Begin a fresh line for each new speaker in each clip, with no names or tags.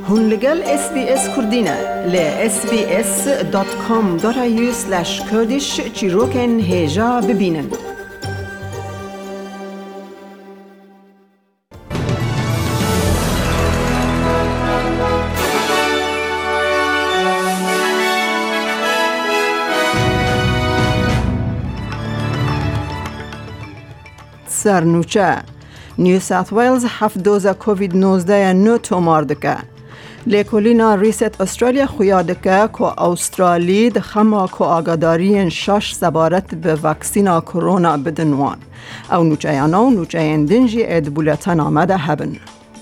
هون لگل SBS کردینه ل sbs.com.au/kurdish چیروکن هجا ببینن. سرنوچه نیو ساوت ویلز 7 دوزه کووید 19 نو تومار دکه. لیکولینا ریست استرالیا خویادکه که استرالی دخمه که آگاداری 6 زبارت به وکسینا کرونا بدنوان. او نوچه یانا و نوچه یندنجی ادبولتن آمده هبن.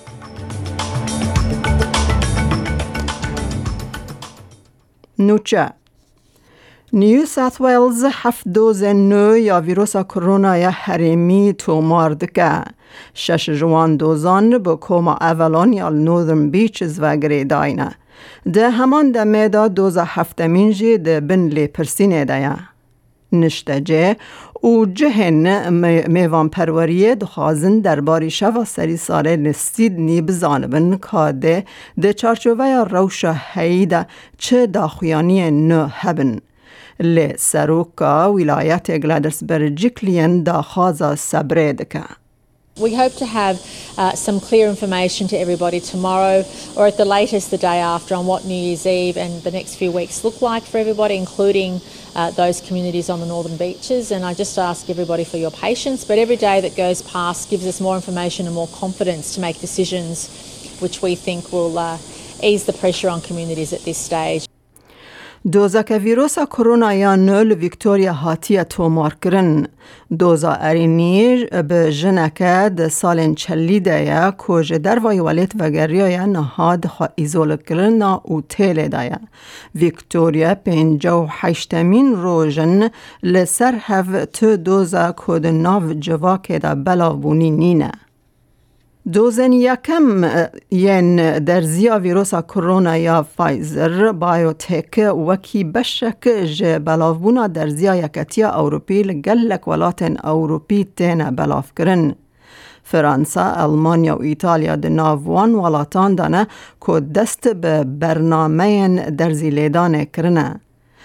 نوچه نیو ساوت ویلز 7 دوز نو یا ویروس کرونا یا هریمی تومار دکه. 6 جوان دوزان به کوما اولان یا نورثرن بیچز و گریداینه. ده همان ده میدا دوز هفتمین جی ده بن لی پرسینه ده نشته جه او جهن میوان پروریه دخوازن درباری شوا سری ساله لسیدنی بزانبن که ده چارچوه یا روش هیده چه داخویانی نو هبن. لی سروکا ولایت گلادرسبرگ کلین دا خوازا سبره دکه.
We hope to have some clear information to everybody tomorrow or at the latest the day after on what New Year's Eve and the next few weeks look like for everybody, including those communities on the northern beaches. And I just ask everybody for your patience, but every day that goes past gives us more information and more confidence to make decisions which we think will ease the pressure on communities at this stage.
دوزا که ویروس کرونا یا نول ویکتوریا هاتیه تومار کرن. دوزا ارینی به جنکه ده سالن چلیده یا کج در ویولیت و گریه یا نهاد ایزول کرن او تیله ده. ویکتوریا 58مین روژن لسر هف تو دوزا کد ناو جواکه ده بلاوونی نینه. دوزن یکم ین درزیا ویروس کرونا یا فایزر بایوتک وکی بشک جه بلاوبونا درزیا یکتیا اوروپی لگلک ولاتن اوروپی تین بلاف کرن. فرانسا، المانیا و ایتالیا ده ناوان ولاتان دانه که دست به برنامه درزی لیدانه کرنه.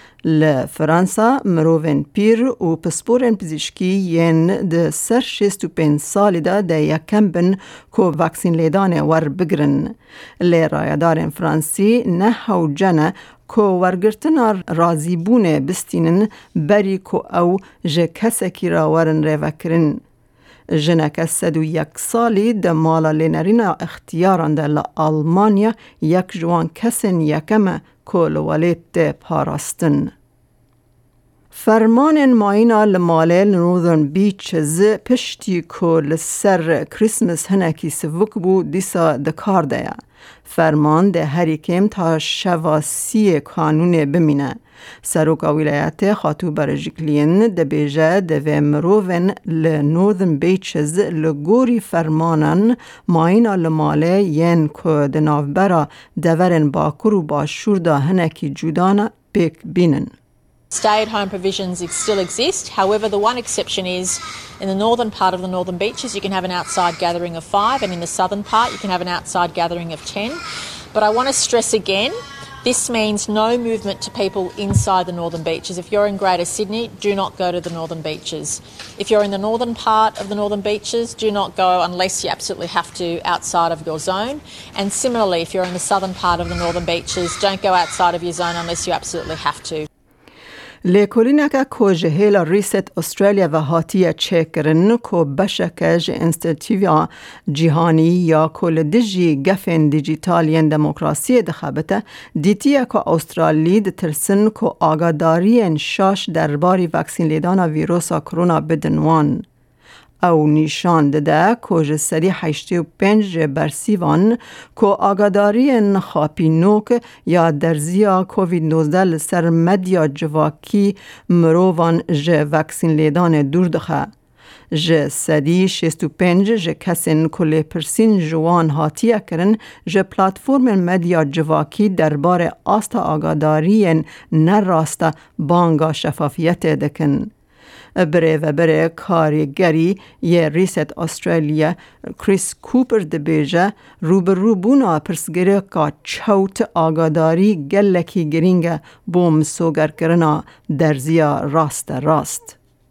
لفرانسا مروون پیر و پسپورن پزشکی ین ده سر 65 سالی ده یکم بن که وکسین لیدانه ور بگرن. رایدارن فرانسی نه هاو جنه که ورگرتنا رازیبونه بستینن بری که او جه کسکی را ورن روکرن. جنک 101 سالی ده مالا لینرینا اختیاران ده لآلمانیا یک جوان کسن یکم که لولیت ده پاراستن. فرمان ماینا لماله نورثرن بیچز پشتی که لسر کریسمس هنکی سوک بو دیسا دکار ده. فرمان ده هریکم تا شواسی کانون بمینه. سروکا ولایت خاتو برجکلین ده بیجه ده و مروون لنورثرن بیچز لگوری فرمانن ماینا لماله ین که ده نافبرا دورن باکر و باشور ده هنکی جودانا بیک بینن.
Stay-at-home provisions still exist. However, the one exception is in the northern part of the northern beaches you can have an outside gathering of 5, and in the southern part you can have an outside gathering of 10. But I want to stress again, this means no movement to people inside the northern beaches. If you're in Greater Sydney, do not go to the northern beaches. If you're in the northern part of the northern beaches, do not go unless you absolutely have to outside of your zone. And similarly, if you're in the southern part of the northern beaches, don't go outside of your zone unless you absolutely have to.
لیکولینکا که جهیل ریست استرالیا و هاتیه چکرن که بشکج انستیتیویا جهانی یا کل دیجی گفن دیجیتالین دموکراسی دخبته دیتیه که استرالی دترسن که آگاداری شاش درباری وکسین لیدان ویروس کرونا بدنوان. او نشان داده که سری 85 برسیوان که آگاداری نخاپی نوک یا درزیا کووید 19 لسر مدیا جواکی مروان جه وکسین لیدان دور دخه. جه سری 65 جه کسین کلی پرسین جوان هاتیه کرن جه پلاتفورم مدیا جواکی درباره آستا آگاداری نراستا بانگا شفافیت دکن. بره و بره کارگری یه ریست استرالیا کریس کوپر دبیجه روبرو بونا پرسگره که چوت آگاداری گلکی گرینگه بوم سوگر کرنا درزیا راست.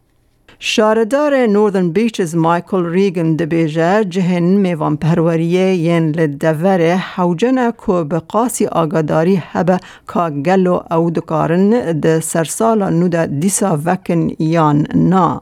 شاردار نورذرن بیچز مایکل ریگن دبیجه جهن میوان پروریه ین لدوره حوجنه که بقاسی آگاداری هبه که گلو او دکارن ده سرسالا نو ده دیسا وکن یان نا.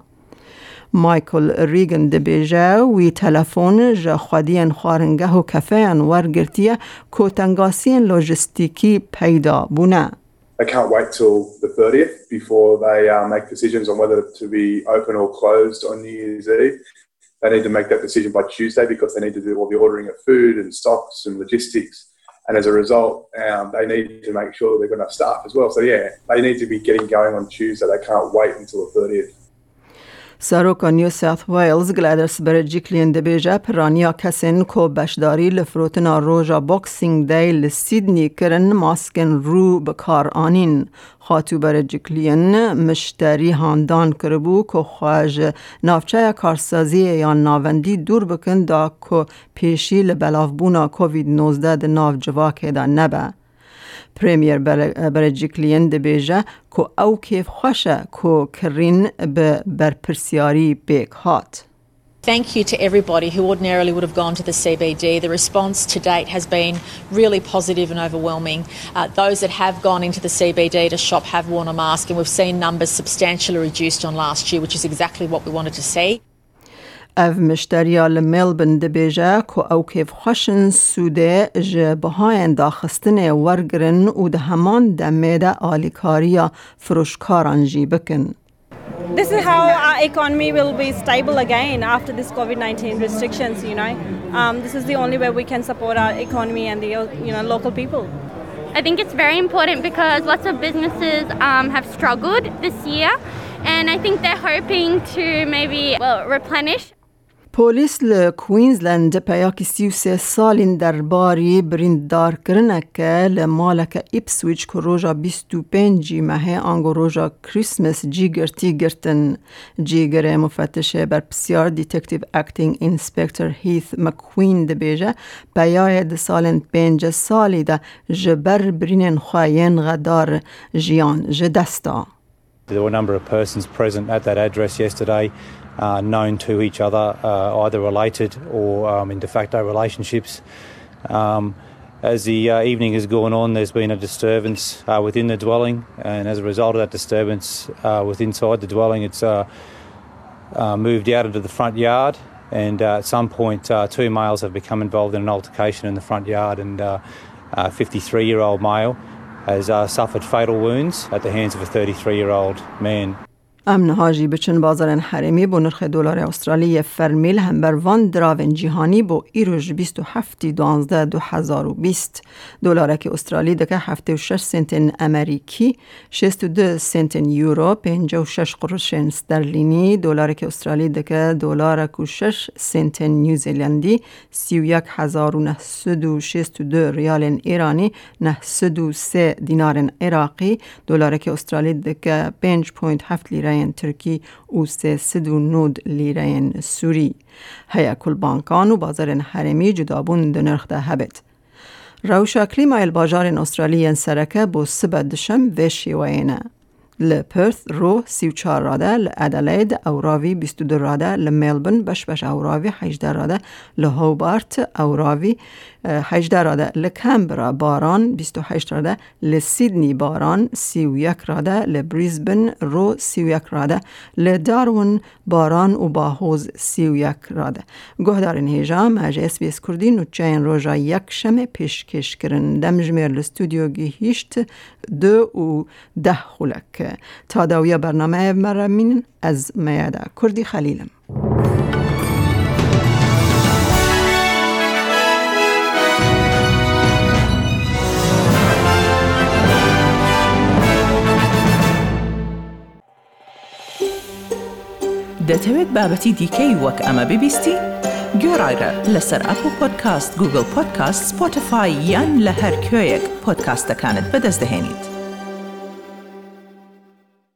مایکل ریگن دبیجه وی تلفون جا خودین خوارنگه و کفین ورگرتیه که تنگاسین لوجستیکی پیدا بونه.
They can't wait till the 30th before they make decisions on whether to be open or closed on New Year's Eve. They need to make that decision by Tuesday because they need to do all the ordering of food and stocks and logistics. And as a result, they need to make sure that they've got enough staff as well. So yeah, they need to be getting going on Tuesday. They can't wait until the 30th.
سروکا نیو ساوت ویلز گلادرس برجی کلین دبیجه پرانیا کسین کو بشداری لفروتنا روژا بوکسینگ دی لسیدنی کرن ماسکن رو بکار آنین. خاتو برجی کلین مشتری هاندان کربو که خواج نافچه کارسازی یا ناوندی دور بکن دا که پیشی لبلافبونا کووید-19 ده ناف جواکه دا نبه. پریمیر برجی کلین دبیجه که او کیف خوشه که کرین به برپرسیاری بیک هات.
Thank you to everybody who ordinarily would have gone to the CBD. The response to date has been really positive and overwhelming. Those that have gone into the CBD to shop have worn a mask, and we've seen numbers substantially reduced on last year, which is exactly what we wanted to see.
اف مشتریا لملبن دبیجه که او کیف خوشن سوده جبهاین داخستن ورگرن و ده همان دمیده آلیکاریا فروشکاران جی بکن.
This is how our economy will be stable again after this COVID-19 restrictions, you know. This is the only way we can support our economy and the local people.
I think it's very important because lots of businesses have struggled this year, and I think they're hoping to maybe replenish.
پولیس لکوینزلند پیاکی 33 سالین درباری بریندار کرنک لمالک ایپسویچ که روژا 25 ماه آنگو روژا کریسمس جیگرتی گرتن. جیگر مفتش بر بسیار دیتکتیو اکتینگ انسپکتر هیث مکوین دبیجه پیای سالین 5 سالی ده جبر برینن خواهین غدار جیان جدستا.
There were a number of persons present at that address yesterday known to each other, either related or in de facto relationships. As the evening has gone on, there's been a disturbance within the dwelling, and as a result of that disturbance inside the dwelling, it's moved out into the front yard, and at some point 2 males have become involved in an altercation in the front yard, and a 53-year-old male has suffered fatal wounds at the hands of a 33-year-old man.
امن هاجی بچن بازارن حرمی با نرخ دلار استرالی فرمیل هم بر وان دراون جهانی با ایروژ 27.12.2020 دلار که استرالی دکه 76 سنت امریکی 62 سنت یورو 56 قرش استرلینی دلار که استرالی دکه دلار که 6 سنت نیوزیلندی 31,962 ریال ایرانی 903 دینار عراقی دلار که استرالی دکه 5.7 لیره ترکی و 309 لیره سوری. هیا کل بانکان و بازار حرمی جدابون دنرخ ده هبت. روشا کلیمای الباجار استرالی سرکه با سبدشم و شیوینه. لپرث رو 34 راده، لادلید اوراوی 22 راده، لملبن بش اوراوی 18 راده، لهوبارت اوراوی 18 راده، لکمبرا باران 28 راده، لسیدنی باران 31 راده، لبریزبن رو 31 راده، لدارون باران و باهوز 31 راده. گهدارن هیجام از SBS کردی نوچین روژا یک شمه پیشکش کرن دمجمیر لستودیو گیهیشت 2 و 10 خلک. تا داویا برنامه مرمین از میاده کردی خلیلم.
دەتەوێت بابەتی دیکەی وەک ئەمە ببیستی؟ گۆڕایرە لەسەر ئەپل پۆدکاست، گوگل پۆدکاست، سپۆتیفای یان لە هەر کوێیەک پۆدکاستەکانت بەدەست دەهێنیت.